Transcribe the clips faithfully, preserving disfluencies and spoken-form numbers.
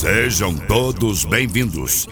Sejam todos bem-vindos.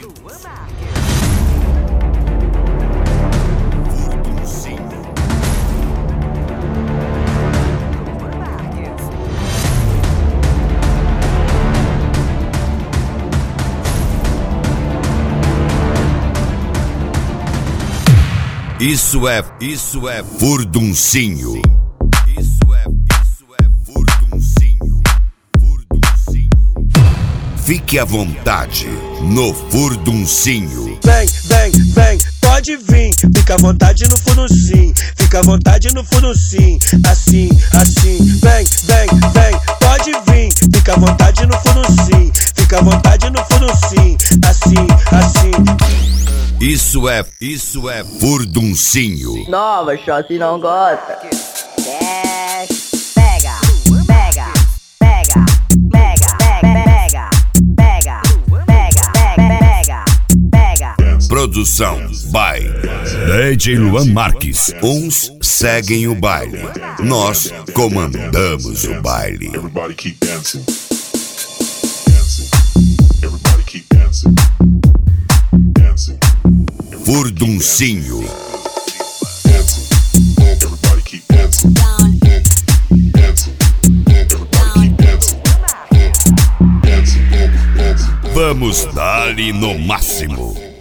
Isso é, isso é furduncinho. Isso é, isso é furduncinho. Furduncinho. Fique à vontade no furduncinho. Vem, vem, vem, pode vir. Fica à vontade no furduncinho. Fica à vontade no furduncinho. Assim, assim. Vem, vem, vem, pode vir. Fica à vontade no furduncinho. Fica à vontade no furduncinho. Assim, assim. Isso é, isso é furduncinho. Nova, Xossi não gosta. Desce, pega, pega, pega, pega, pega, pega, pega, pega, pega, pega. Produção by D J Luan Marques. Uns seguem o baile, nós comandamos o baile. Everybody keep dancing. Dancing. Everybody keep dancing. Dancing. Furduncinho. Dancing. Everybody keep dancing. Dancing. Everybody keep dancing. Dancing. Dancing. Vamos dar-lhe no máximo.